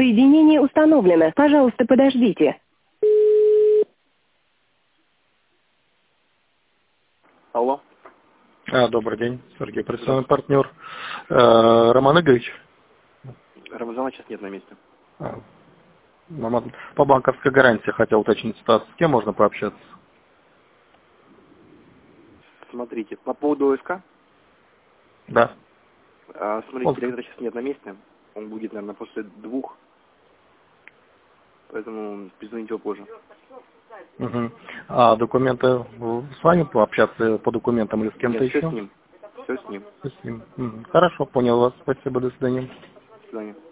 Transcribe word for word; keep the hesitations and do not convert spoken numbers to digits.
Соединение установлено. Пожалуйста, подождите. Алло. А, добрый день, Сергей, профессиональный партнер. Э, Роман Игоревич? Рамазана сейчас нет на месте. А, мама, по банковской гарантии хотел уточнить ситуацию. С кем можно пообщаться? Смотрите, по поводу ОСК. Да. А, смотрите, Он... директора сейчас нет на месте. Он будет, наверное, после двух. Поэтому перезвоните его позже. Угу. А документы с вами пообщаться по документам или с кем-то Нет, еще? все с ним. Все с ним. Все с ним. Угу. Хорошо, понял вас. Спасибо, до свидания. До свидания.